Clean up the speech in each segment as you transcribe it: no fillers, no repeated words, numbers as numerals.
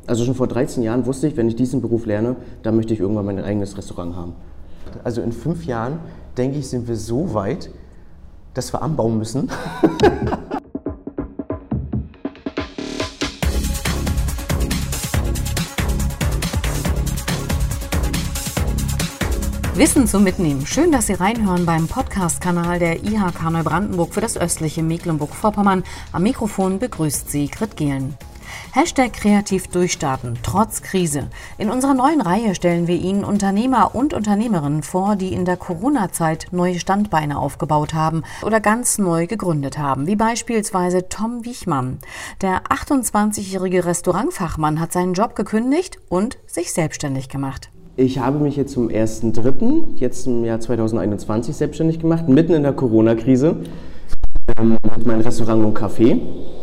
Also schon vor 13 Jahren wusste ich, wenn ich diesen Beruf lerne, dann möchte ich irgendwann mein eigenes Restaurant haben. Also in 5 Jahren, denke ich, sind wir so weit, dass wir anbauen müssen. Wissen zum Mitnehmen. Schön, dass Sie reinhören beim Podcast-Kanal der IHK Neubrandenburg für das östliche Mecklenburg-Vorpommern. Am Mikrofon begrüßt Sie Grit Gehlen. #kreativ durchstarten, trotz Krise. In unserer neuen Reihe stellen wir Ihnen Unternehmer und Unternehmerinnen vor, die in der Corona-Zeit neue Standbeine aufgebaut haben oder ganz neu gegründet haben, wie beispielsweise Tom Wichmann. Der 28-jährige Restaurantfachmann hat seinen Job gekündigt und sich selbstständig gemacht. Ich habe mich jetzt zum 1.3., jetzt im Jahr 2021 selbstständig gemacht, mitten in der Corona-Krise, mit meinem Restaurant und Café.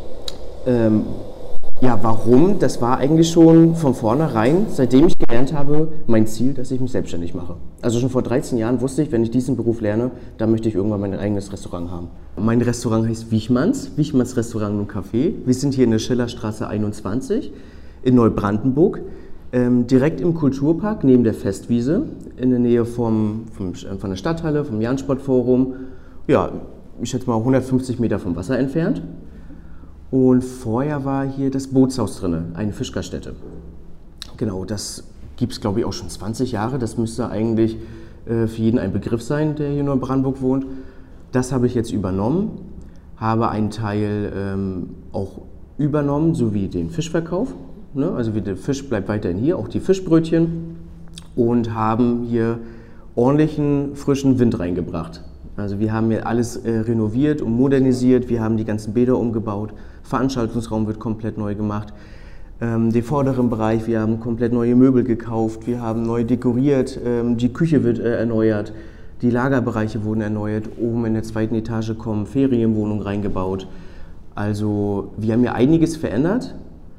Warum? Das war eigentlich schon von vornherein, seitdem ich gelernt habe, mein Ziel, dass ich mich selbstständig mache. Also schon vor 13 Jahren wusste ich, wenn ich diesen Beruf lerne, dann möchte ich irgendwann mein eigenes Restaurant haben. Mein Restaurant heißt Wichmanns Restaurant und Café. Wir sind hier in der Schillerstraße 21 in Neubrandenburg. Direkt im Kulturpark, neben der Festwiese, in der Nähe von der Stadthalle, vom Jahn-Sport-Forum. Ja, ich schätze mal 150 Meter vom Wasser entfernt. Und vorher war hier das Bootshaus drin, eine Fischgaststätte. Genau, das gibt es, glaube ich, auch schon 20 Jahre. Das müsste eigentlich für jeden ein Begriff sein, der hier in Neubrandenburg wohnt. Das habe ich jetzt übernommen, habe einen Teil auch übernommen, sowie den Fischverkauf. Also der Fisch bleibt weiterhin hier, auch die Fischbrötchen, und haben hier ordentlichen frischen Wind reingebracht. Also wir haben hier alles renoviert und modernisiert, wir haben die ganzen Bäder umgebaut, Veranstaltungsraum wird komplett neu gemacht, den vorderen Bereich, wir haben komplett neue Möbel gekauft, wir haben neu dekoriert, die Küche wird erneuert, die Lagerbereiche wurden erneuert, oben in der 2. Etage kommen Ferienwohnungen reingebaut. Also wir haben hier einiges verändert.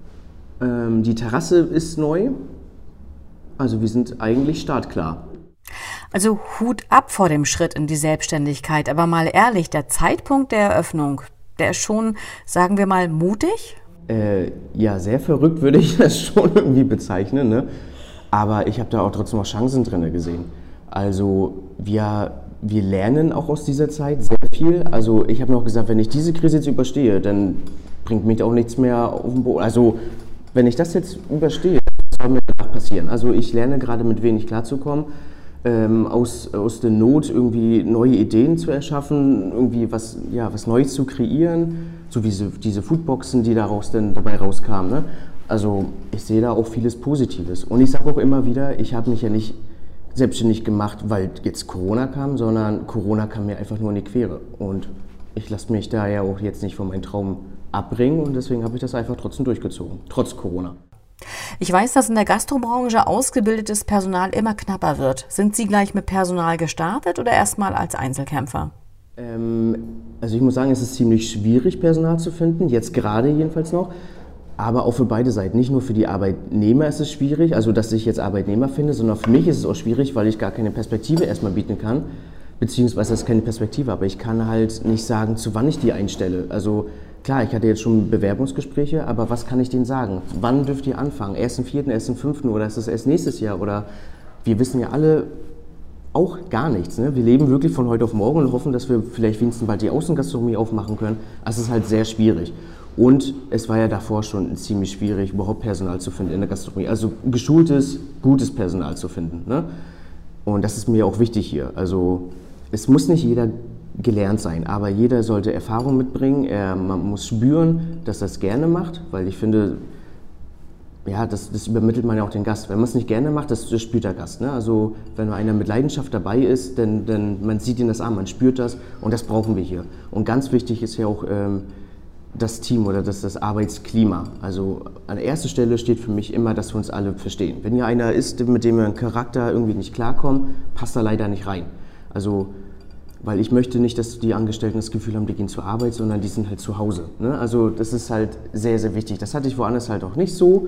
Die Terrasse ist neu, also wir sind eigentlich startklar. Also Hut ab vor dem Schritt in die Selbstständigkeit, aber mal ehrlich, der Zeitpunkt der Eröffnung, der ist schon, sagen wir mal, mutig? Sehr verrückt würde ich das schon irgendwie bezeichnen, ne? Aber ich habe da auch trotzdem noch Chancen drin gesehen. Also wir lernen auch aus dieser Zeit sehr viel. Also ich habe mir auch gesagt, wenn ich diese Krise jetzt überstehe, dann bringt mich auch nichts mehr auf den Boden. Also wenn ich das jetzt überstehe, was soll mir danach passieren? Also ich lerne gerade mit wenig klarzukommen, aus der Not irgendwie neue Ideen zu erschaffen, irgendwie was Neues zu kreieren, so wie diese Foodboxen, die dabei rauskamen. Ne? Also ich sehe da auch vieles Positives. Und ich sage auch immer wieder, ich habe mich ja nicht selbstständig gemacht, weil jetzt Corona kam, sondern Corona kam mir einfach nur in die Quere. Und ich lasse mich da ja auch jetzt nicht von meinem Traum abbringen, und deswegen habe ich das einfach trotzdem durchgezogen, trotz Corona. Ich weiß, dass in der Gastrobranche ausgebildetes Personal immer knapper wird. Sind Sie gleich mit Personal gestartet oder erstmal als Einzelkämpfer? Also ich muss sagen, es ist ziemlich schwierig, Personal zu finden, jetzt gerade jedenfalls noch, aber auch für beide Seiten. Nicht nur für die Arbeitnehmer ist es schwierig, also dass ich jetzt Arbeitnehmer finde, sondern für mich ist es auch schwierig, weil ich gar keine Perspektive erstmal bieten kann. Beziehungsweise das ist keine Perspektive, aber ich kann halt nicht sagen, zu wann ich die einstelle. Also klar, ich hatte jetzt schon Bewerbungsgespräche, aber was kann ich denen sagen? Wann dürft ihr anfangen? 1.4., 1.5. oder ist das erst nächstes Jahr? Oder wir wissen ja alle auch gar nichts. Ne? Wir leben wirklich von heute auf morgen und hoffen, dass wir vielleicht wenigstens bald die Außengastronomie aufmachen können. Also es ist halt sehr schwierig. Und es war ja davor schon ziemlich schwierig, überhaupt Personal zu finden in der Gastronomie. Also geschultes, gutes Personal zu finden. Ne? Und das ist mir auch wichtig hier. Also es muss nicht jeder gelernt sein, aber jeder sollte Erfahrung mitbringen. Man muss spüren, dass er es gerne macht, weil ich finde, ja, das übermittelt man ja auch den Gast. Wenn man es nicht gerne macht, das spürt der Gast. Ne? Also wenn einer mit Leidenschaft dabei ist, dann man sieht ihn das an, man spürt das, und das brauchen wir hier. Und ganz wichtig ist ja auch das Team oder das Arbeitsklima. Also an erster Stelle steht für mich immer, dass wir uns alle verstehen. Wenn hier einer ist, mit dem wir einen Charakter irgendwie nicht klarkommen, passt er leider nicht rein. Also, weil ich möchte nicht, dass die Angestellten das Gefühl haben, die gehen zur Arbeit, sondern die sind halt zu Hause. Ne? Also das ist halt sehr, sehr wichtig. Das hatte ich woanders halt auch nicht so.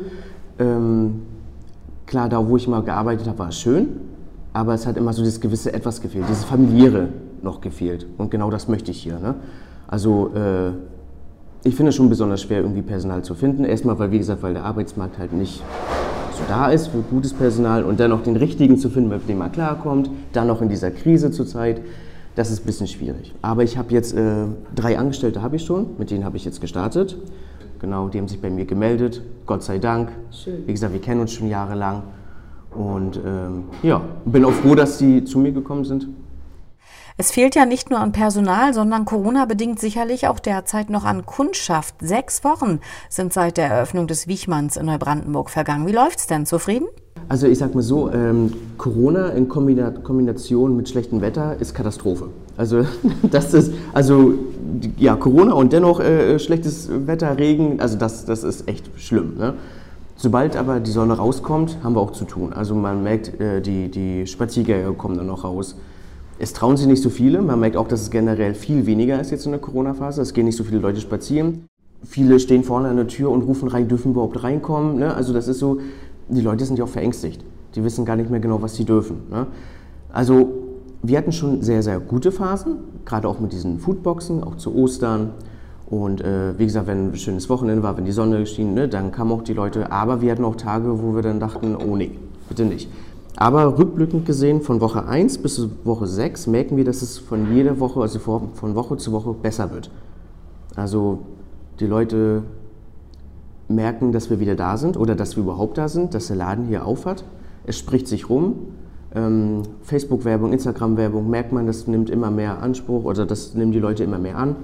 Klar, da wo ich mal gearbeitet habe, war es schön, aber es hat immer so das gewisse Etwas gefehlt, dieses Familiäre noch gefehlt. Und genau das möchte ich hier. Ne? Also ich finde es schon besonders schwer, irgendwie Personal zu finden. Erstmal, weil, wie gesagt, weil der Arbeitsmarkt halt nicht so da ist für gutes Personal und dann noch den richtigen zu finden, mit dem man klarkommt, dann noch in dieser Krise zurzeit, das ist ein bisschen schwierig. Aber ich habe jetzt 3 Angestellte habe ich schon, mit denen habe ich jetzt gestartet. Genau, die haben sich bei mir gemeldet, Gott sei Dank. Schön. Wie gesagt, wir kennen uns schon jahrelang und ja, bin auch froh, dass die zu mir gekommen sind. Es fehlt ja nicht nur an Personal, sondern Corona-bedingt sicherlich auch derzeit noch an Kundschaft. 6 Wochen sind seit der Eröffnung des Wichmanns in Neubrandenburg vergangen. Wie läuft's denn? Zufrieden? Also ich sag mal so, Corona in Kombination mit schlechtem Wetter ist Katastrophe. Also das ist, also ja, Corona und dennoch schlechtes Wetter, Regen, also das ist echt schlimm. Ne? Sobald aber die Sonne rauskommt, haben wir auch zu tun. Also man merkt, die Spaziergänger kommen dann noch raus. Es trauen sich nicht so viele. Man merkt auch, dass es generell viel weniger ist jetzt in der Corona-Phase. Es gehen nicht so viele Leute spazieren. Viele stehen vorne an der Tür und rufen rein, dürfen überhaupt reinkommen. Ne? Also das ist so, die Leute sind ja auch verängstigt. Die wissen gar nicht mehr genau, was sie dürfen. Ne? Also wir hatten schon sehr, sehr gute Phasen, gerade auch mit diesen Foodboxen, auch zu Ostern. Und wie gesagt, wenn ein schönes Wochenende war, wenn die Sonne schien, ne, dann kamen auch die Leute. Aber wir hatten auch Tage, wo wir dann dachten, oh nee, bitte nicht. Aber rückblickend gesehen, von Woche 1 bis Woche 6 merken wir, dass es von jeder Woche, also von Woche zu Woche besser wird. Also die Leute merken, dass wir wieder da sind oder dass wir überhaupt da sind, dass der Laden hier auf hat. Es spricht sich rum. Facebook-Werbung, Instagram-Werbung, merkt man, das nimmt immer mehr Anspruch oder das nehmen die Leute immer mehr an.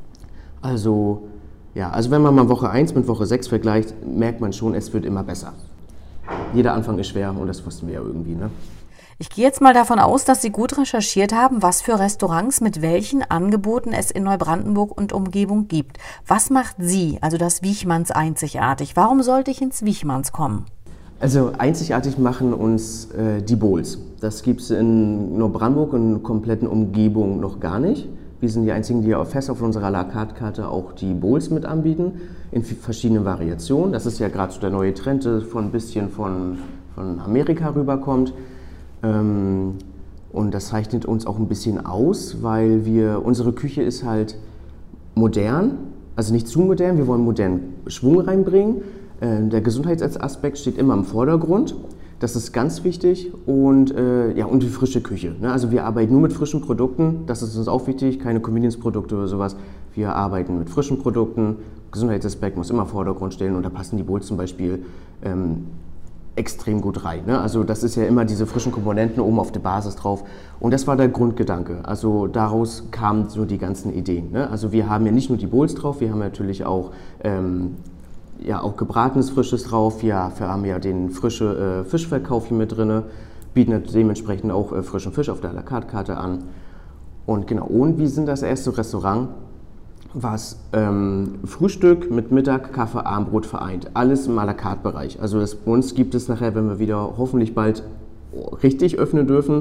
Also ja, also wenn man mal Woche 1 mit Woche 6 vergleicht, merkt man schon, es wird immer besser. Jeder Anfang ist schwer und das wussten wir ja irgendwie, ne? Ich gehe jetzt mal davon aus, dass Sie gut recherchiert haben, was für Restaurants mit welchen Angeboten es in Neubrandenburg und Umgebung gibt. Was macht Sie, also das Wichmanns, einzigartig? Warum sollte ich ins Wichmanns kommen? Also einzigartig machen uns die Bowls. Das gibt es in Neubrandenburg und in der kompletten Umgebung noch gar nicht. Wir sind die einzigen, die fest auf unserer à la carte Karte auch die Bowls mit anbieten, in verschiedenen Variationen. Das ist ja gerade so der neue Trend, der ein bisschen von Amerika rüberkommt. Und das zeichnet uns auch ein bisschen aus, weil unsere Küche ist halt modern, also nicht zu modern, wir wollen modernen Schwung reinbringen. Der Gesundheitsaspekt steht immer im Vordergrund. Das ist ganz wichtig und die frische Küche. Ne? Also wir arbeiten nur mit frischen Produkten, das ist uns auch wichtig, keine Convenience-Produkte oder sowas. Wir arbeiten mit frischen Produkten, Gesundheitsaspekt muss immer im Vordergrund stehen und da passen die Bowls zum Beispiel extrem gut rein. Ne? Also das ist ja immer diese frischen Komponenten oben auf der Basis drauf und das war der Grundgedanke. Also daraus kamen so die ganzen Ideen. Ne? Also wir haben ja nicht nur die Bowls drauf, wir haben natürlich auch auch gebratenes Frisches drauf. Wir haben ja den frischen Fischverkauf hier mit drin, bieten dementsprechend auch frischen Fisch auf der à la carte Karte an. Und genau, und wir sind das erste Restaurant, was Frühstück mit Mittag, Kaffee, Abendbrot vereint. Alles im à la carte Bereich. Also bei uns gibt es nachher, wenn wir wieder hoffentlich bald richtig öffnen dürfen,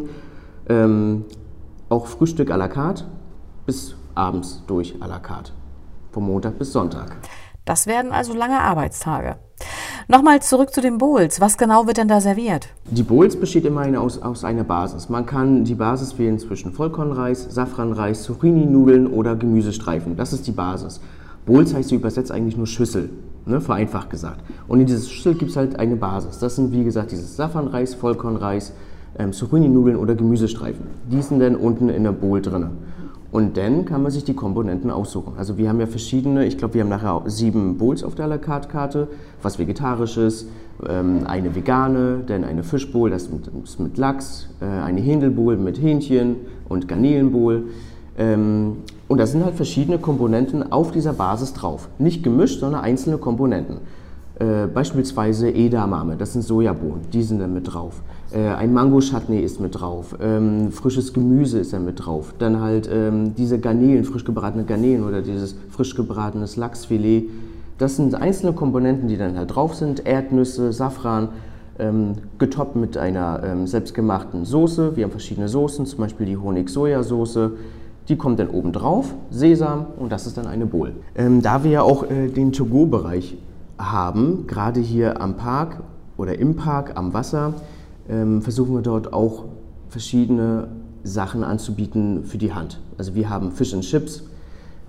auch Frühstück à la carte bis abends durch à la carte. Vom Montag bis Sonntag. Das werden also lange Arbeitstage. Nochmal zurück zu den Bowls. Was genau wird denn da serviert? Die Bowls besteht immerhin aus einer Basis. Man kann die Basis wählen zwischen Vollkornreis, Safranreis, Zucchini-Nudeln oder Gemüsestreifen. Das ist die Basis. Bowls heißt übersetzt eigentlich nur Schüssel, ne, vereinfacht gesagt. Und in dieser Schüssel gibt es halt eine Basis. Das sind wie gesagt dieses Safranreis, Vollkornreis, Zucchini-Nudeln oder Gemüsestreifen. Die sind dann unten in der Bowl drin. Und dann kann man sich die Komponenten aussuchen. Also wir haben ja verschiedene, ich glaube wir haben nachher 7 Bowls auf der à la carte Karte, was Vegetarisches, eine vegane, dann eine Fischbowl, das ist mit Lachs, eine Hähndelbowl mit Hähnchen und Garnelenbowl. Und da sind halt verschiedene Komponenten auf dieser Basis drauf. Nicht gemischt, sondern einzelne Komponenten. Beispielsweise Edamame, das sind Sojabohnen, die sind da mit drauf. Ein Mango-Chutney ist mit drauf, frisches Gemüse ist da mit drauf. Dann halt diese Garnelen, frisch gebratene Garnelen oder dieses frisch gebratenes Lachsfilet. Das sind einzelne Komponenten, die dann halt drauf sind. Erdnüsse, Safran, getoppt mit einer selbstgemachten Soße. Wir haben verschiedene Soßen, zum Beispiel die Honig-Soja-Soße. Die kommt dann oben drauf, Sesam und das ist dann eine Bowl. Da wir ja auch den To-Go-Bereich haben, gerade hier am Park oder im Park am Wasser, versuchen wir dort auch verschiedene Sachen anzubieten für die Hand. Also wir haben Fish and Chips,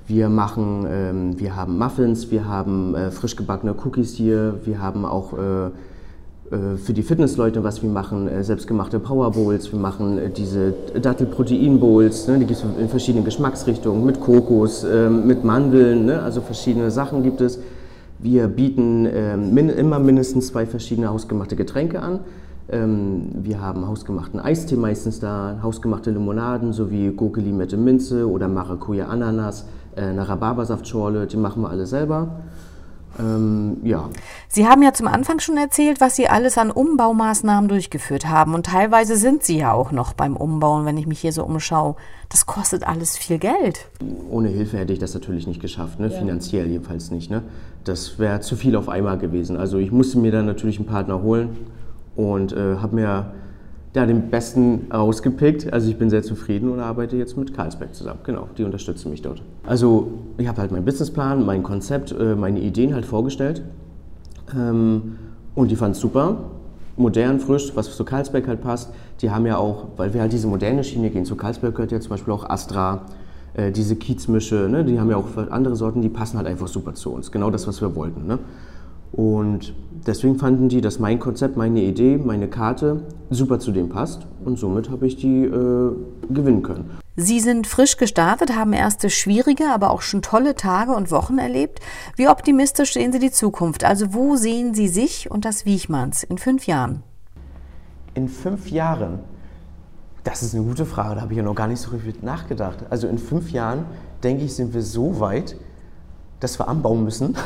Wir haben Muffins, wir haben frisch gebackene Cookies hier, wir haben auch für die Fitnessleute, was wir machen, selbstgemachte Power Bowls, wir machen diese Dattel-Protein-Bowls, ne, die gibt es in verschiedenen Geschmacksrichtungen, mit Kokos, mit Mandeln, ne, also verschiedene Sachen gibt es. Wir bieten immer mindestens 2 verschiedene hausgemachte Getränke an. Wir haben hausgemachten Eistee meistens da, hausgemachte Limonaden sowie Gurke-Limette Minze oder Maracuja-Ananas, eine Rhabarbersaftschorle, die machen wir alle selber. Ja. Sie haben ja zum Anfang schon erzählt, was Sie alles an Umbaumaßnahmen durchgeführt haben. Und teilweise sind Sie ja auch noch beim Umbauen, wenn ich mich hier so umschaue. Das kostet alles viel Geld. Ohne Hilfe hätte ich das natürlich nicht geschafft, ne? Ja. Finanziell jedenfalls nicht. Ne? Das wäre zu viel auf einmal gewesen. Also ich musste mir dann natürlich einen Partner holen und habe mir den Besten rausgepickt. Also ich bin sehr zufrieden und arbeite jetzt mit Carlsberg zusammen. Genau, die unterstützen mich dort. Also ich habe halt meinen Businessplan, mein Konzept, meine Ideen halt vorgestellt. Und die fanden es super, modern, frisch, was zu Carlsberg halt passt. Die haben ja auch, weil wir halt diese moderne Schiene gehen, zu Carlsberg gehört ja zum Beispiel auch Astra, diese Kiezmische, ne? Die haben ja auch andere Sorten, die passen halt einfach super zu uns. Genau das, was wir wollten. Ne? Und deswegen fanden die, dass mein Konzept, meine Idee, meine Karte super zu dem passt und somit habe ich die gewinnen können. Sie sind frisch gestartet, haben erste schwierige, aber auch schon tolle Tage und Wochen erlebt. Wie optimistisch sehen Sie die Zukunft? Also wo sehen Sie sich und das Wichmanns in 5 Jahren? In 5 Jahren? Das ist eine gute Frage, da habe ich ja noch gar nicht so richtig nachgedacht. Also in 5 Jahren, denke ich, sind wir so weit, dass wir anbauen müssen.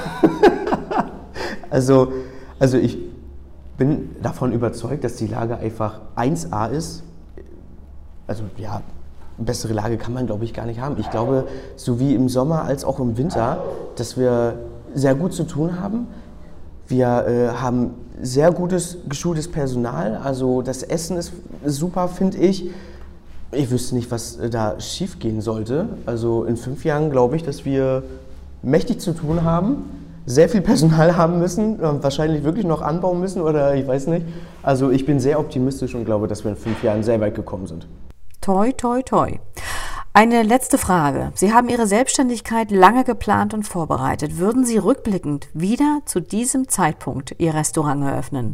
Also ich bin davon überzeugt, dass die Lage einfach 1A ist. Also ja, bessere Lage kann man, glaube ich, gar nicht haben. Ich glaube, so wie im Sommer als auch im Winter, dass wir sehr gut zu tun haben. Wir haben sehr gutes, geschultes Personal. Also das Essen ist super, finde ich. Ich wüsste nicht, was da schief gehen sollte. Also in 5 Jahren glaube ich, dass wir mächtig zu tun haben, sehr viel Personal haben müssen, wahrscheinlich wirklich noch anbauen müssen oder ich weiß nicht. Also ich bin sehr optimistisch und glaube, dass wir in 5 Jahren sehr weit gekommen sind. Toi, toi, toi. Eine letzte Frage. Sie haben Ihre Selbstständigkeit lange geplant und vorbereitet. Würden Sie rückblickend wieder zu diesem Zeitpunkt Ihr Restaurant eröffnen?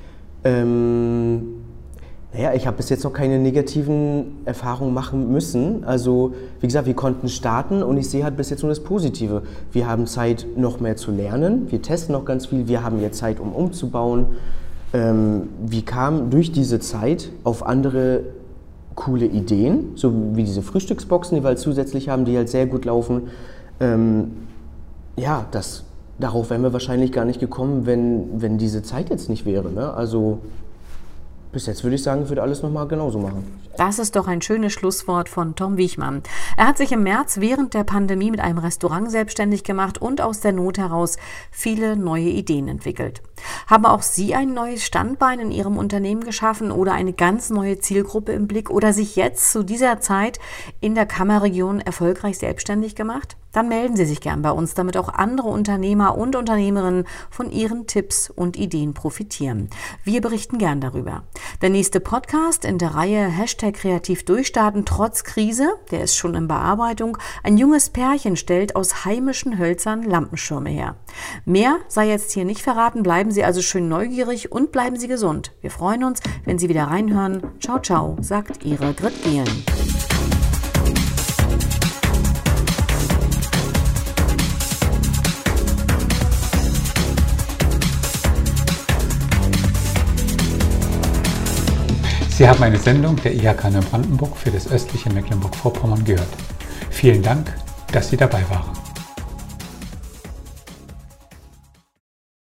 Naja, ich habe bis jetzt noch keine negativen Erfahrungen machen müssen. Also, wie gesagt, wir konnten starten und ich sehe halt bis jetzt nur das Positive. Wir haben Zeit, noch mehr zu lernen. Wir testen noch ganz viel. Wir haben jetzt Zeit, um umzubauen. Wir kamen durch diese Zeit auf andere coole Ideen, so wie diese Frühstücksboxen, die wir halt zusätzlich haben, die halt sehr gut laufen. Ja, darauf wären wir wahrscheinlich gar nicht gekommen, wenn diese Zeit jetzt nicht wäre. Ne? Also bis jetzt würde ich sagen, ich würde alles nochmal genauso machen. Das ist doch ein schönes Schlusswort von Tom Wichmann. Er hat sich im März während der Pandemie mit einem Restaurant selbstständig gemacht und aus der Not heraus viele neue Ideen entwickelt. Haben auch Sie ein neues Standbein in Ihrem Unternehmen geschaffen oder eine ganz neue Zielgruppe im Blick oder sich jetzt zu dieser Zeit in der Kammerregion erfolgreich selbstständig gemacht? Dann melden Sie sich gern bei uns, damit auch andere Unternehmer und Unternehmerinnen von Ihren Tipps und Ideen profitieren. Wir berichten gern darüber. Der nächste Podcast in der Reihe #Kreativ durchstarten trotz Krise, der ist schon in Bearbeitung. Ein junges Pärchen stellt aus heimischen Hölzern Lampenschirme her. Mehr sei jetzt hier nicht verraten, bleiben Sie also schön neugierig und bleiben Sie gesund. Wir freuen uns, wenn Sie wieder reinhören. Ciao, ciao, sagt Ihre Grit Gehlen. Sie haben eine Sendung der IHK Neubrandenburg für das östliche Mecklenburg-Vorpommern gehört. Vielen Dank, dass Sie dabei waren.